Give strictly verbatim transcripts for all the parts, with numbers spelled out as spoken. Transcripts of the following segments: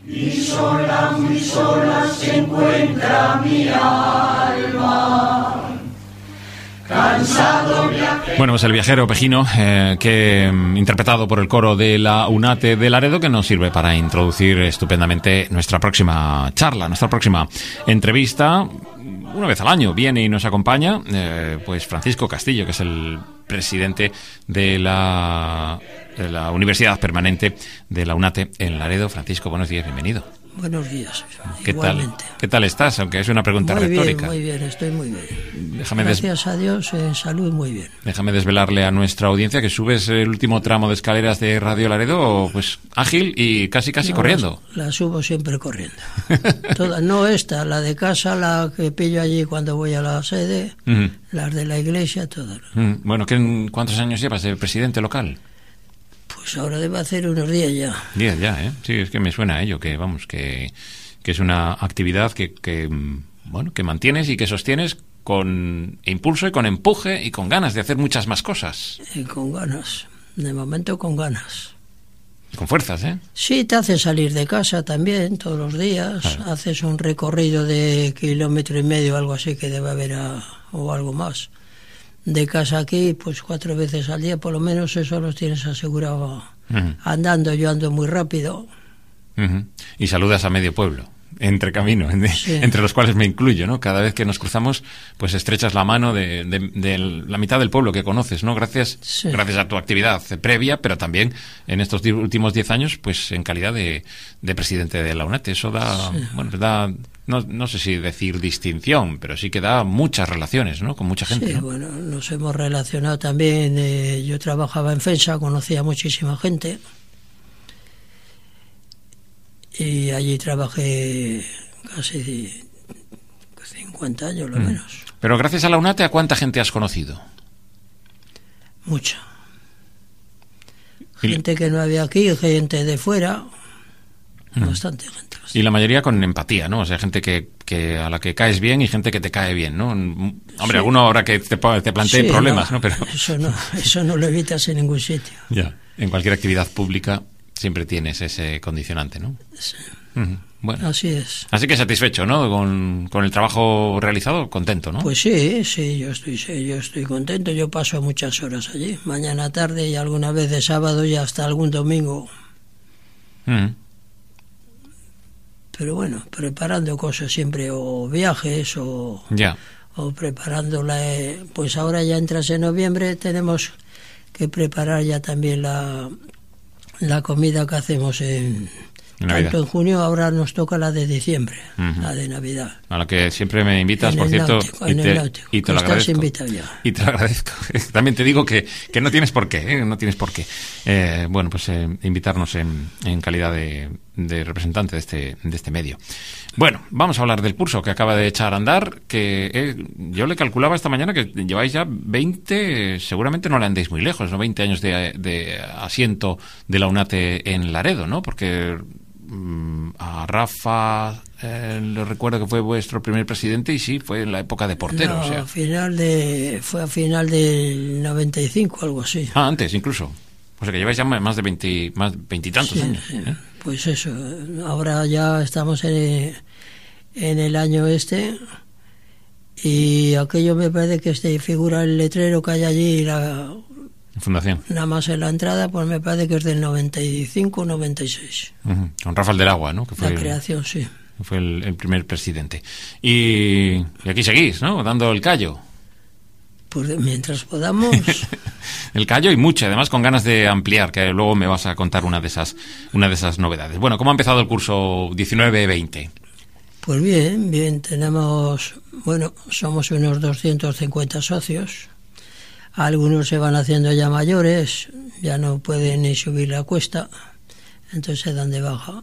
Y sola, muy sola se encuentra mi alma. Cansado viajero. Bueno, pues el viajero Pejino, eh, que interpretado por el coro de la UNATE de Laredo, que nos sirve para introducir estupendamente nuestra próxima charla, nuestra próxima entrevista. Una vez al año viene y nos acompaña, eh, pues Francisco Castillo, que es el presidente de la, de la Universidad Permanente de la UNATE en Laredo. Francisco, buenos días, bienvenido. Buenos días. ¿Qué Igualmente. tal? ¿Qué tal estás? Aunque es una pregunta muy retórica. Muy bien, muy bien, estoy muy bien. Déjame Gracias des... a Dios, en salud muy bien. Déjame desvelarle a nuestra audiencia que subes el último tramo de escaleras de Radio Laredo, pues ágil y casi casi no, corriendo. La, la subo siempre corriendo. Toda, no esta, la de casa, la que pillo allí cuando voy a la sede, uh-huh. Las de la iglesia, todas. Uh-huh. Bueno, ¿qué, ¿cuántos años llevas de presidente local? Pues ahora debe hacer unos días ya. Días ya, ¿eh? Sí, es que me suena a ello, que vamos, que... que es una actividad que, que bueno que mantienes y que sostienes con impulso y con empuje y con ganas de hacer muchas más cosas. Y con ganas, de momento con ganas. Y con fuerzas, ¿eh? Sí, te hace salir de casa también todos los días, claro. Haces un recorrido de kilómetro y medio, algo así que debe haber, a, o algo más. De casa aquí, pues cuatro veces al día, por lo menos eso los tienes asegurado. Uh-huh. Andando, yo ando muy rápido. Uh-huh. Y saludas a medio pueblo, entre camino, sí. Entre los cuales me incluyo, ¿no? Cada vez que nos cruzamos, pues estrechas la mano de, de, de la mitad del pueblo que conoces, ¿no? Gracias, sí. Gracias a tu actividad previa, pero también en estos di- últimos diez años, pues en calidad de, de presidente de la UNATE. Eso da, sí. bueno, da, no, no sé si decir distinción, pero sí que da muchas relaciones, ¿no? Con mucha gente. Sí, ¿no? Bueno, nos hemos relacionado también. Eh, yo trabajaba en FENSA, conocía a muchísima gente. Y allí trabajé casi cincuenta años, lo mm. menos. Pero gracias a la UNATE, ¿a cuánta gente has conocido? Mucha. Gente y... que no había aquí, gente de fuera, mm. bastante gente. Bastante. Y la mayoría con empatía, ¿no? O sea, gente que, que a la que caes bien y gente que te cae bien, ¿no? Hombre, sí. Alguno ahora que te, te plantee sí, problemas, ¿no? ¿no? Pero... Eso no, eso no lo evitas en ningún sitio. Ya, en cualquier actividad pública siempre tienes ese condicionante, ¿no? Sí. Uh-huh. Bueno. Así es. Así que satisfecho, ¿no? Con, con el trabajo realizado, contento, ¿no? Pues sí, sí, yo estoy, sí, yo estoy contento. Yo paso muchas horas allí, mañana, tarde y alguna vez de sábado y hasta algún domingo. Uh-huh. Pero bueno, preparando cosas siempre, o viajes, o, yeah. o preparándola. Pues ahora ya entras en noviembre, tenemos que preparar ya también la... la comida que hacemos en Navidad. Tanto en junio, ahora nos toca la de diciembre, uh-huh. la de Navidad. A la que siempre me invitas, en por cierto, náutico, y, en te, el náutico, y te lo estás agradezco. Invitado ya. Y te lo agradezco. También te digo que, que no tienes por qué, ¿eh? No tienes por qué. Eh, bueno, pues eh, invitarnos en, en calidad de, de representante de este, de este medio. Bueno, vamos a hablar del curso que acaba de echar a andar, que eh, yo le calculaba esta mañana que lleváis ya veinte, seguramente no le andéis muy lejos, ¿no? veinte años de, de asiento de la UNATE en Laredo, ¿no? Porque mmm, a Rafa eh, le recuerdo que fue vuestro primer presidente y sí, fue en la época de portero. No, o sea. a final de, fue a final del noventa y cinco, algo así. Ah, antes incluso. O sea que lleváis ya más de veinte, más veintitantos sí, años. Sí. ¿eh? Pues eso, ahora ya estamos en, en el año este y aquello me parece que este figura el letrero que hay allí, la fundación. Nada más en la entrada, pues me parece que es del noventa y cinco, noventa y seis. Uh-huh. Con Rafael del Agua, ¿no? Que fue la creación, el, sí. Fue el, el primer presidente. Y, y aquí seguís, ¿no? Dando el callo. Pues mientras podamos. El callo y mucho, además con ganas de ampliar, que luego me vas a contar una de esas una de esas novedades. Bueno, ¿cómo ha empezado el curso diecinueve veinte? Pues bien, bien, tenemos, bueno, somos unos doscientos cincuenta socios. Algunos se van haciendo ya mayores, ya no pueden ni subir la cuesta, entonces se dan de baja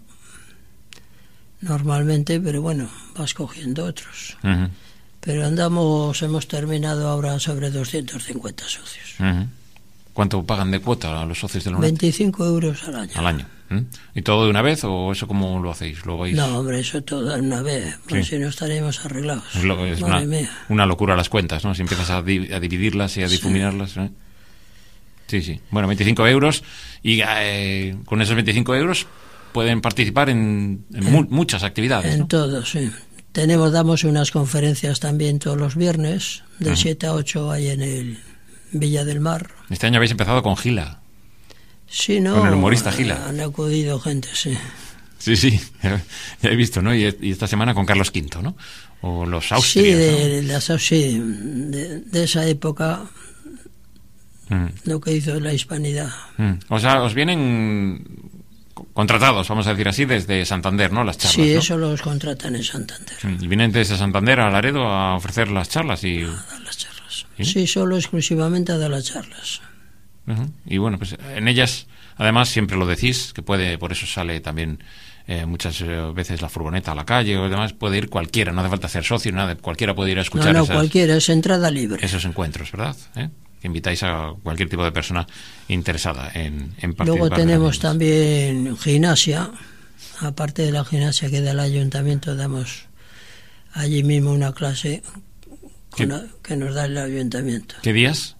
normalmente, pero bueno, vas cogiendo otros. Uh-huh. Pero andamos, hemos terminado ahora sobre doscientos cincuenta socios. Uh-huh. ¿Cuánto pagan de cuota a los socios de la UNATE? veinticinco euros al año. Al año. ¿Mm? ¿Y todo de una vez o eso cómo lo hacéis? ¿Lo vais? No, hombre, eso todo de una vez, porque sí. Si no estaríamos arreglados. Es, lo, es una, una locura las cuentas, ¿no? Si empiezas a, di, a dividirlas y a difuminarlas. ¿eh? Sí, sí. Bueno, veinticinco euros y eh, con esos veinticinco euros pueden participar en, en, en mu muchas actividades. En ¿no? todo, sí. Tenemos, damos unas conferencias también todos los viernes, de siete a ocho ahí en el Villa del Mar. Este año habéis empezado con Gila. Sí, ¿no? Con el humorista Gila. Han acudido gente, sí. Sí, sí, ya he visto, ¿no? Y, y esta semana con Carlos quinto, ¿no? O los Austrias, sí, de, ¿no? las, sí, de, de esa época, mm. lo que hizo la hispanidad. Mm. O sea, os vienen contratados, vamos a decir así, desde Santander, ¿no? Las charlas, sí, ¿no? eso los contratan en Santander. Y vienen desde Santander a Laredo a ofrecer las charlas y... A dar las charlas. ¿Sí? Sí, solo exclusivamente a dar las charlas. Uh-huh. Y bueno, pues en ellas, además, siempre lo decís, que puede, por eso sale también eh, muchas veces la furgoneta a la calle o demás, puede ir cualquiera, no hace falta ser socio, nada, cualquiera puede ir a escuchar No, no, esas, cualquiera, es entrada libre. Esos encuentros, ¿verdad? ¿Eh? Invitáis a cualquier tipo de persona interesada en, en participar. Luego tenemos también gimnasia, aparte de la gimnasia que da el ayuntamiento, damos allí mismo una clase con la, que nos da el ayuntamiento. ¿Qué días?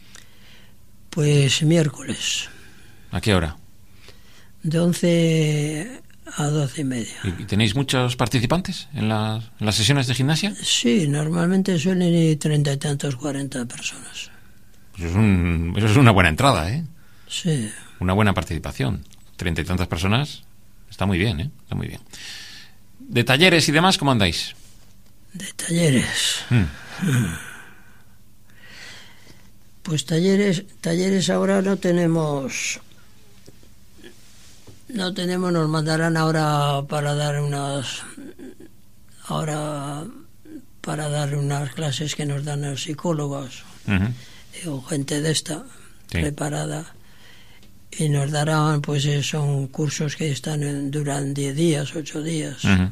Pues miércoles. ¿A qué hora? De once a doce y media. ¿Y tenéis muchos participantes en, la, en las sesiones de gimnasia? Sí, normalmente suelen ir treinta y tantos, cuarenta personas. Eso es, un, eso es una buena entrada, ¿eh? Sí. Una buena participación. Treinta y tantas personas, está muy bien, ¿eh? Está muy bien. ¿De talleres y demás, cómo andáis? De talleres. Mm. Pues talleres, talleres ahora no tenemos, no tenemos, nos mandarán ahora para dar unas, ahora para dar unas clases que nos dan los psicólogos. Uh-huh. O gente de esta, sí, preparada, y nos darán, pues son cursos que están en, duran diez días, ocho días. Uh-huh.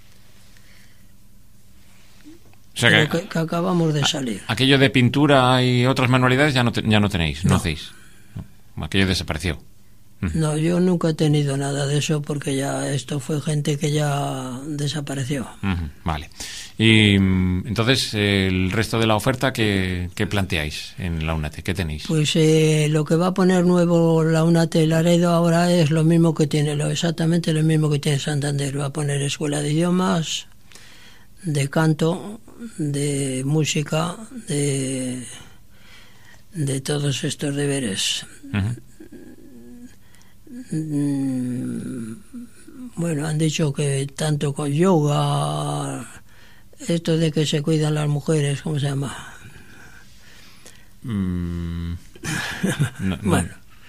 O sea que, que, que acabamos de salir. Aquello de pintura y otras manualidades ya no, te, ya no tenéis, no, no hacéis. No. Aquello desapareció. Uh-huh. No, yo nunca he tenido nada de eso porque ya esto fue gente que ya desapareció. Uh-huh. Vale. Y entonces, el resto de la oferta, ¿qué, qué planteáis en la UNATE? ¿Qué tenéis? Pues eh, lo que va a poner nuevo la UNATE Laredo ahora es lo mismo que tiene, lo exactamente lo mismo que tiene Santander. Va a poner escuela de idiomas, de canto, de música, de, de todos estos deberes. Uh-huh. Bueno, han dicho que tanto con yoga... Esto de que se cuidan las mujeres, ¿cómo se llama? Mm, no, bueno,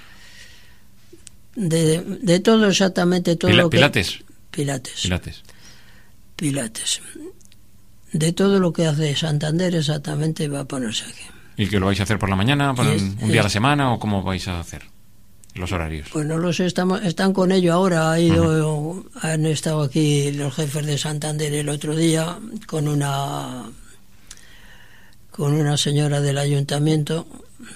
de, de todo exactamente todo Pila, lo que... Pilates. Pilates. Pilates. Pilates. De todo lo que hace Santander exactamente va a ponerse aquí. ¿Y que lo vais a hacer por la mañana, por es, un día es, a la semana o cómo vais a hacer los horarios? Pues no los estamos, están con ello ahora. Ha ido, uh-huh. Han estado aquí los jefes de Santander el otro día con una con una señora del ayuntamiento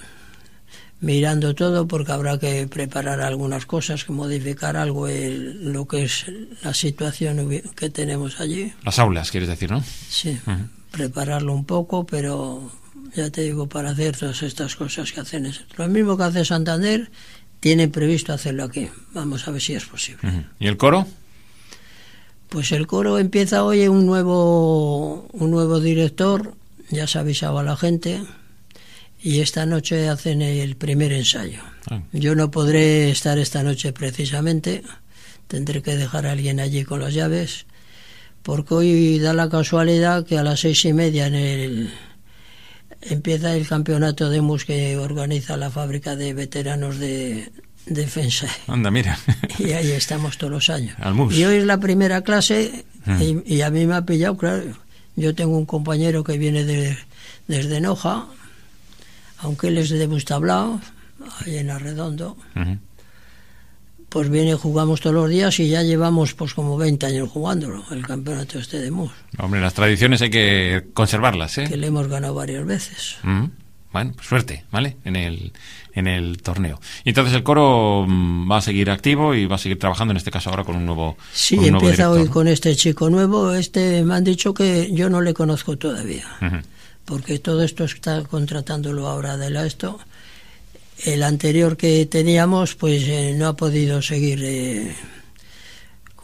mirando todo porque habrá que preparar algunas cosas, que modificar algo el, lo que es la situación que tenemos allí. Las aulas, quieres decir, ¿no? Sí, uh-huh. Prepararlo un poco, pero ya te digo, para hacer todas estas cosas que hacen es lo mismo que hace Santander. Tienen previsto hacerlo aquí. Vamos a ver si es posible. Uh-huh. ¿Y el coro? Pues el coro empieza hoy un nuevo un nuevo director. Ya se ha avisado a la gente. Y esta noche hacen el primer ensayo. Ah. Yo no podré estar esta noche precisamente. Tendré que dejar a alguien allí con las llaves. Porque hoy da la casualidad que a las seis y media en el... empieza el campeonato de mus que organiza la fábrica de veteranos de defensa. Anda, mira. Y ahí estamos todos los años. Al mus. Y hoy es la primera clase mm. y, y a mí me ha pillado, claro. Yo tengo un compañero que viene de, desde Noja, aunque él es de Bustablao, ahí en Arredondo. Uh-huh. Pues viene, jugamos todos los días y ya llevamos pues como veinte años jugándolo, el campeonato este de mus. Hombre, las tradiciones hay que conservarlas, ¿eh? Que le hemos ganado varias veces. Uh-huh. Bueno, pues suerte, ¿vale? En el, en el torneo. Y entonces el coro va a seguir activo y va a seguir trabajando, en este caso ahora con un nuevo Sí, un empieza nuevo director, hoy, ¿no? Con este chico nuevo. Este me han dicho que yo no le conozco todavía, uh-huh. Porque todo esto está contratándolo ahora de la esto. El anterior que teníamos pues eh, no ha podido seguir eh,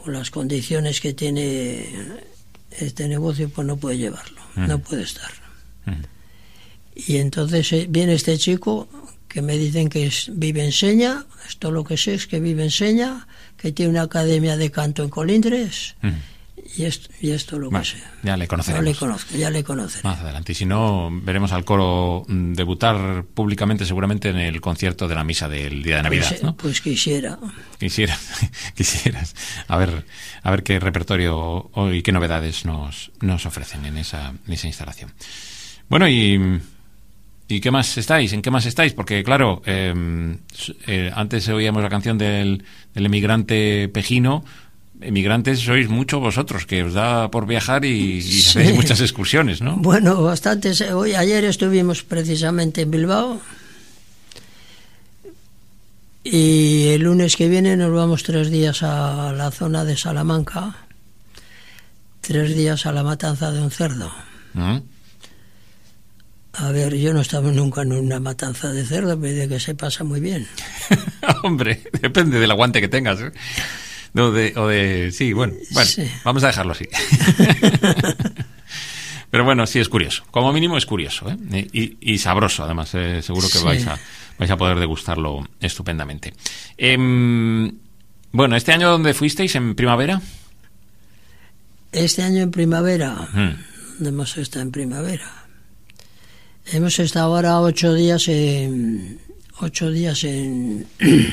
con las condiciones que tiene este negocio, pues no puede llevarlo, uh-huh. no puede estar. Uh-huh. Y entonces eh, viene este chico que me dicen que es, vive en Seña, esto lo que sé es que vive en Seña, que tiene una academia de canto en Colindres, uh-huh. y, esto, y esto lo bueno, que sé. Ya le conoceremos. No le conozco, ya le conoceré. Más adelante. Y si no, veremos al coro debutar públicamente seguramente en el concierto de la misa del día de Navidad, pues, ¿no? Pues quisiera. Quisiera, quisieras. A ver, a ver qué repertorio y qué novedades nos, nos ofrecen en esa, en esa instalación. Bueno, y... ¿Y qué más estáis? ¿En qué más estáis? Porque, claro, eh, eh, antes oíamos la canción del, del emigrante pejino. Emigrantes sois mucho vosotros, que os da por viajar y, y sí. hacéis muchas excursiones, ¿no? Bueno, bastantes. Hoy, ayer estuvimos precisamente en Bilbao y el lunes que viene nos vamos tres días a la zona de Salamanca, tres días a la matanza de un cerdo. ¿Mm? A ver, yo no estaba nunca en una matanza de cerdo, pero de que se pasa muy bien. Hombre, depende del aguante que tengas, ¿eh? No, de, o de... Sí, bueno, bueno sí. Vamos a dejarlo así. Pero bueno, sí es curioso. Como mínimo es curioso, ¿eh? Y, y sabroso, además. Eh, seguro que sí. vais, a, vais a poder degustarlo estupendamente. Eh, bueno, ¿este año dónde fuisteis? ¿En primavera? Este año en primavera. Hmm. ¿Dónde hemos estado en primavera? Hemos estado ahora ocho días en... Ocho días en...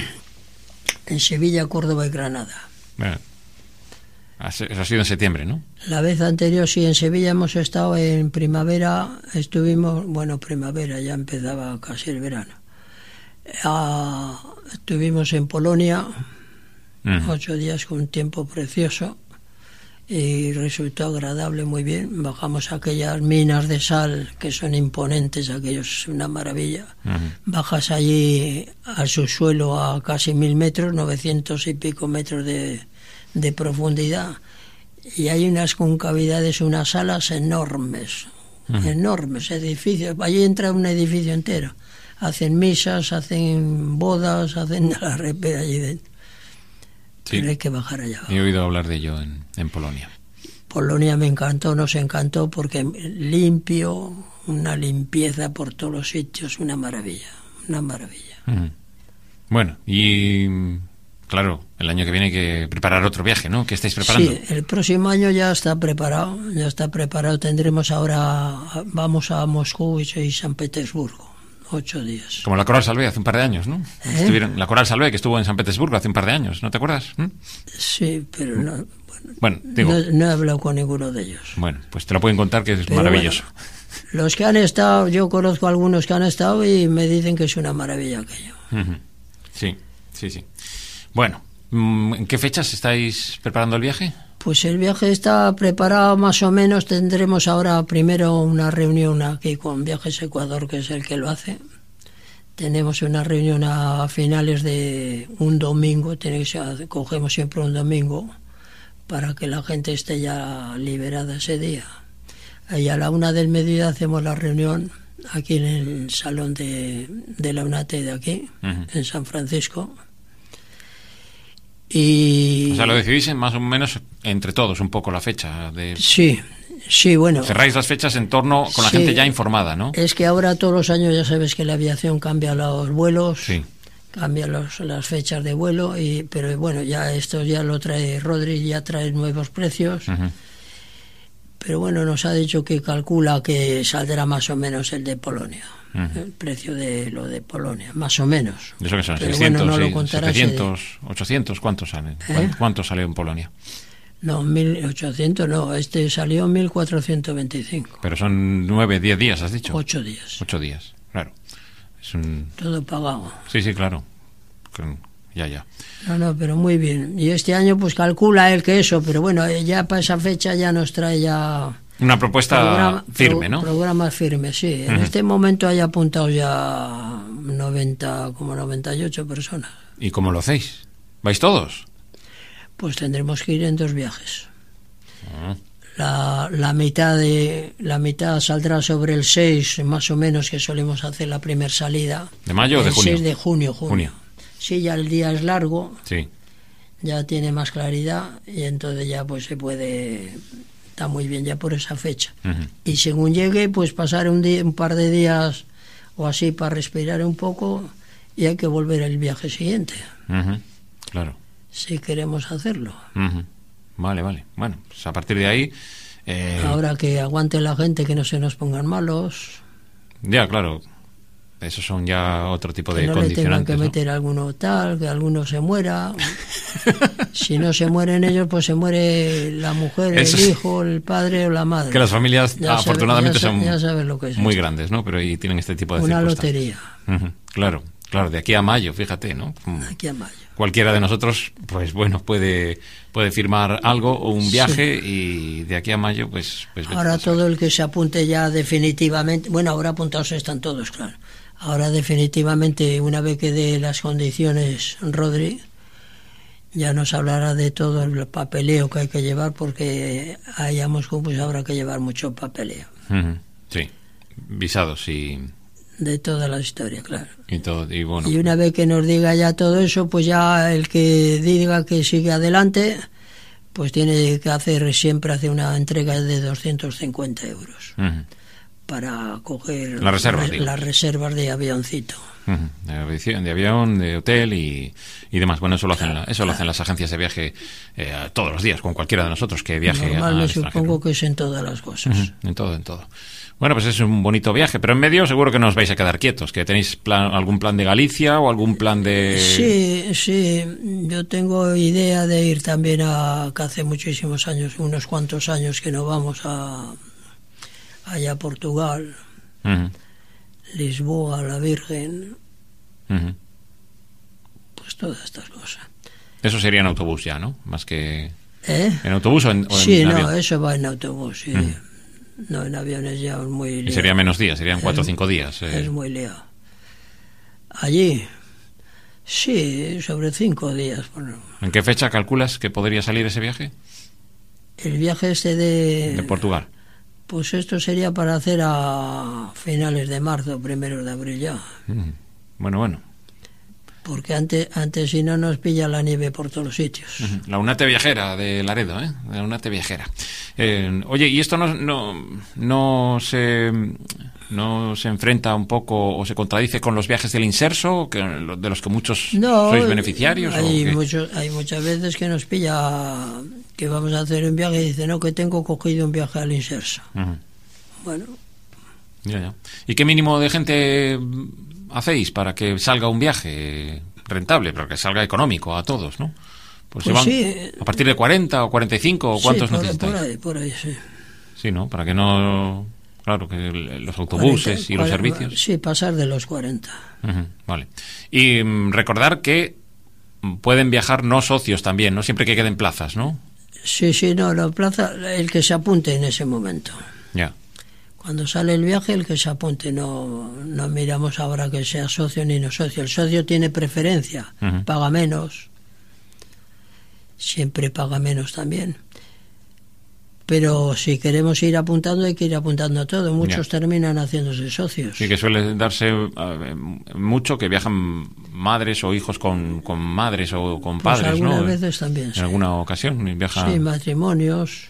en Sevilla, Córdoba y Granada. Bueno, eso ha sido en septiembre, ¿no? La vez anterior sí, en Sevilla hemos estado en primavera, estuvimos, bueno, primavera, ya empezaba casi el verano. Uh, estuvimos en Polonia, uh-huh. ocho días con un tiempo precioso y resultó agradable, muy bien. Bajamos a aquellas minas de sal que son imponentes, aquello es una maravilla. Uh-huh. Bajas allí al subsuelo a casi mil metros, novecientos y pico metros de, de profundidad, y hay unas concavidades, unas salas enormes, uh-huh. enormes edificios. Allí entra un edificio entero. Hacen misas, hacen bodas, hacen la repera allí dentro. Sí. Pero hay que bajar allá abajo. He oído hablar de ello en, en Polonia. Polonia me encantó, nos encantó porque limpio, una limpieza por todos los sitios, una maravilla, una maravilla. Mm. Bueno, y claro, el año que viene hay que preparar otro viaje, ¿no? ¿Qué estáis preparando? Sí, el próximo año ya está preparado, ya está preparado. Tendremos ahora, vamos a Moscú y San Petersburgo. Ocho días. Como la Coral Salvé hace un par de años, ¿no? ¿Eh? Estuvieron, la Coral Salvé que estuvo en San Petersburgo hace un par de años, ¿no te acuerdas? ¿Mm? Sí, pero no, bueno, bueno digo, no, no he hablado con ninguno de ellos. Bueno, pues te lo pueden contar, que es pero maravilloso. Bueno, los que han estado, yo conozco a algunos que han estado y me dicen que es una maravilla aquello. Uh-huh. Sí, sí, sí. Bueno, ¿en qué fechas estáis preparando el viaje? Pues el viaje está preparado más o menos. Tendremos ahora primero una reunión aquí con Viajes Ecuador, que es el que lo hace. Tenemos una reunión a finales de un domingo, tenéis, cogemos siempre un domingo para que la gente esté ya liberada ese día. Y a la una del mediodía hacemos la reunión aquí en el salón de, de la UNATE de aquí, uh-huh. en San Francisco. Y... O sea, lo decidís más o menos entre todos un poco la fecha de... Sí, sí, bueno. Cerráis las fechas en torno con la sí, gente ya informada, ¿no? Es que ahora todos los años ya sabes que la aviación cambia los vuelos, sí. cambia los, las fechas de vuelo, y pero bueno, ya esto ya lo trae Rodri, ya trae nuevos precios. Uh-huh. Pero bueno, nos ha dicho que calcula que saldrá más o menos el de Polonia. Uh-huh. El precio de lo de Polonia, más o menos. ¿Eso que son? Pero seiscientos, bueno, no sí, lo setecientos, ochocientos, ¿cuántos salen? ¿Eh? ¿Cuántos salió en Polonia? No, mil ochocientos no, este salió mil cuatrocientos veinticinco. Pero son nueve, diez días, has dicho. Ocho días. Ocho días, claro. Es un... Todo pagado. Sí, sí, claro. Ya, ya. No, no, pero muy bien. Y este año pues calcula él que eso, pero bueno, ya para esa fecha ya nos trae ya... Una propuesta programa, firme, ¿no? Programa firme, sí. En uh-huh. este momento hay apuntados ya noventa, como noventa y ocho personas. ¿Y cómo lo hacéis? ¿Vais todos? Pues tendremos que ir en dos viajes. Uh-huh. La, la mitad de la mitad saldrá sobre el seis, más o menos, que solemos hacer la primera salida. ¿De mayo o de junio? El seis de junio, junio. junio. Sí, ya el día es largo. Sí. ya tiene más claridad y entonces ya pues se puede, está muy bien ya por esa fecha. Uh-huh. Y según llegue, pues pasar un día, un par de días o así para respirar un poco y hay que volver al viaje siguiente. Uh-huh. Claro. Si queremos hacerlo. Uh-huh. Vale, vale. Bueno, pues a partir de ahí... Eh... Ahora que aguante la gente, que no se nos pongan malos. Ya, claro. Esos son ya otro tipo de que no condicionantes. le tengan que ¿no? meter alguno tal, que alguno se muera. Si no se mueren ellos, pues se muere la mujer, Eso el sí. hijo, el padre o la madre. Que las familias Ya afortunadamente sabe, ya son sa- ya sabes lo que es muy esto. grandes, ¿no? Pero ahí tienen este tipo de Una circunstancias. lotería. Uh-huh. Claro, claro, de aquí a mayo, fíjate, ¿no? Mm. Aquí a mayo. Cualquiera de nosotros, pues bueno, puede puede firmar algo o un viaje sí. Y de aquí a mayo, pues... pues ahora todo el que se apunte ya definitivamente... Bueno, ahora apuntados están todos, claro. Ahora definitivamente, una vez que dé las condiciones Rodri, ya nos hablará de todo el papeleo que hay que llevar, porque allá en Moscú pues habrá que llevar mucho papeleo. Uh-huh. Sí, visados y... De toda la historia, claro. Y, todo, y, bueno, y una vez que nos diga ya todo eso, pues ya el que diga que sigue adelante, pues tiene que hacer, siempre hace una entrega de doscientos cincuenta euros. Uh-huh. Para coger las reservas, re, las reservas de avioncito. Uh-huh. de, de avión, de hotel y, y demás. Bueno, eso lo hacen, claro, eso lo hacen las agencias de viaje eh, todos los días, con cualquiera de nosotros que viaje normal, al me supongo que es en todas las cosas. Uh-huh. En todo, en todo. Bueno, pues es un bonito viaje, pero en medio seguro que no os vais a quedar quietos, que tenéis plan, algún plan de Galicia o algún plan de... Sí, sí, yo tengo idea de ir también a, que hace muchísimos años, unos cuantos años que no vamos a allá a Portugal, uh-huh. Lisboa, la Virgen, uh-huh. pues todas estas cosas. Eso sería en autobús ya, ¿no? Más que... ¿Eh? ¿En autobús o en, o sí, en no, avión? eso va en autobús, sí. Uh-huh. No, en aviones ya es muy liado. Y sería menos días, serían cuatro o cinco días. Eh. Es muy liado. Allí, sí, sobre cinco días. Bueno. ¿En qué fecha calculas que podría salir ese viaje? El viaje este de... De Portugal. Pues esto sería para hacer a finales de marzo, primeros de abril ya. Mm. Bueno, bueno. Porque antes, antes si no nos pilla la nieve por todos los sitios. Uh-huh. La UNATE viajera de Laredo, ¿eh? La UNATE viajera. Eh, oye, ¿y esto no, no, no, se, no se enfrenta un poco o se contradice con los viajes del Inserso, que, de los que muchos no, sois beneficiarios? Hay, ¿o mucho, hay muchas veces que nos pilla que vamos a hacer un viaje y dice, no, que tengo cogido un viaje al Inserso. Uh-huh. Bueno. Ya, ya. ¿Y qué mínimo de gente hacéis para que salga un viaje rentable, pero que salga económico a todos, ¿no? Pues, pues se van sí. A partir de cuarenta o cuarenta y cinco, ¿o cuántos sí, por, necesitáis? por ahí, por ahí, sí. Sí, ¿no? Para que no... Claro, que los autobuses cuarenta, y los cuarenta, servicios... Sí, pasar de los cuarenta. Uh-huh, vale. Y um, recordar que pueden viajar no socios también, ¿no? Siempre que queden plazas, ¿no? Sí, sí, no, la plaza, el que se apunte en ese momento. Ya. Cuando sale el viaje, el que se apunte, no, no miramos ahora que sea socio ni no socio. El socio tiene preferencia, uh-huh. paga menos, siempre paga menos también. Pero si queremos ir apuntando, hay que ir apuntando todo. Muchos ya. terminan haciéndose socios. Sí, que suele darse uh, mucho que viajan madres o hijos con, con madres o con pues padres, algunas ¿no? veces también, en sí. alguna ocasión viaja... Sí, matrimonios.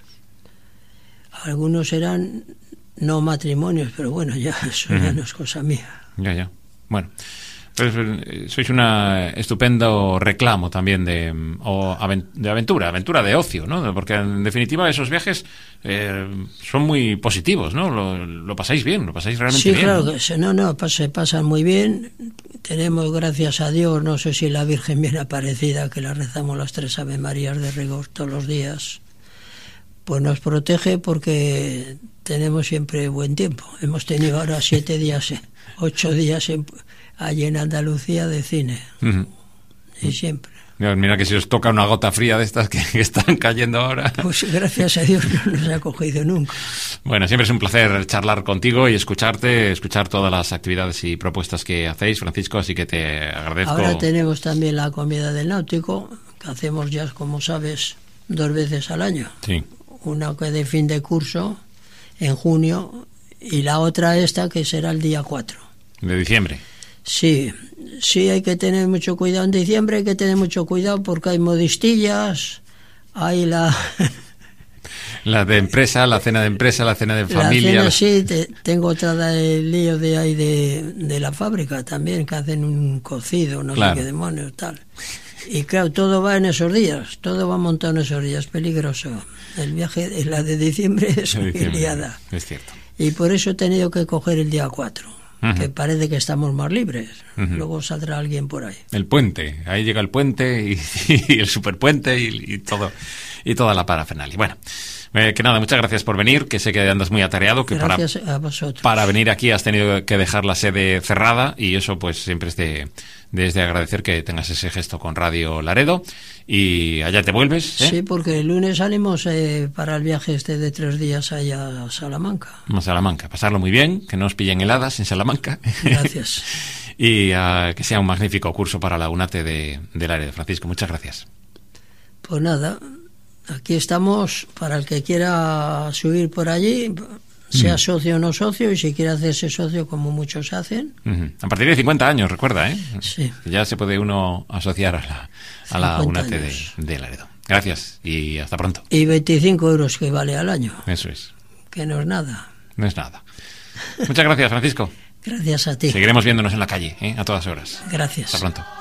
Algunos serán no matrimonios, pero bueno, ya eso uh-huh. ya no es cosa mía. Ya, ya. Bueno, pues sois un estupendo reclamo también de, o de aventura, aventura de ocio, ¿no? Porque en definitiva esos viajes eh, son muy positivos, ¿no? Lo, lo pasáis bien, lo pasáis realmente sí, bien. Sí, claro, ¿no? que no, no, se pasan muy bien. Tenemos, gracias a Dios, no sé si la Virgen bien aparecida, que la rezamos las tres Ave Marías de rigor todos los días, pues nos protege porque tenemos siempre buen tiempo. Hemos tenido ahora siete días, ocho días en, allí en Andalucía de cine. Uh-huh. Y siempre. Mira que si os toca una gota fría de estas que, que están cayendo ahora. Pues gracias a Dios no nos ha cogido nunca. Bueno, siempre es un placer charlar contigo y escucharte, escuchar todas las actividades y propuestas que hacéis, Francisco, así que te agradezco. Ahora tenemos también la comida del náutico, que hacemos ya, como sabes, dos veces al año. Sí. Una que de fin de curso, en junio, y la otra esta que será el día cuatro. ¿De diciembre? Sí, sí, hay que tener mucho cuidado. En diciembre hay que tener mucho cuidado porque hay modistillas, hay la... La de empresa, la cena de empresa, la cena de familia. La cena, sí, te, tengo otra del lío de ahí de, de la fábrica también, que hacen un cocido, no claro. sé qué demonios, tal. Y claro, todo va en esos días, todo va montado en esos días, peligroso. El viaje, la de diciembre es muy liada. Es cierto. Y por eso he tenido que coger el día cuatro, uh-huh. que parece que estamos más libres. Uh-huh. Luego saldrá alguien por ahí. El puente, ahí llega el puente y, y el superpuente y, y todo y toda la parafernalia. Bueno, eh, que nada, muchas gracias por venir, que sé que andas muy atareado, que gracias para, a vosotros. Para venir aquí has tenido que dejar la sede cerrada y eso pues siempre es de, de, es de agradecer que tengas ese gesto con Radio Laredo y allá te vuelves, ¿eh? Sí, porque el lunes salimos eh, para el viaje este de tres días allá a Salamanca. A Salamanca, pasarlo muy bien, que no os pillen heladas en Salamanca. Gracias. Y uh, que sea un magnífico curso para la UNATE de, de Laredo. Francisco, muchas gracias. Pues nada, aquí estamos para el que quiera subir por allí, sea mm. socio o no socio, y si quiere hacerse socio como muchos hacen. Uh-huh. A partir de cincuenta años, recuerda, ¿eh? Sí. Ya se puede uno asociar a la, a la UNATE de, de Laredo. Gracias y hasta pronto. Y veinticinco euros que vale al año. Eso es. Que no es nada. No es nada. Muchas gracias, Francisco. Gracias a ti. Seguiremos viéndonos en la calle, ¿eh? A todas horas. Gracias. Hasta pronto.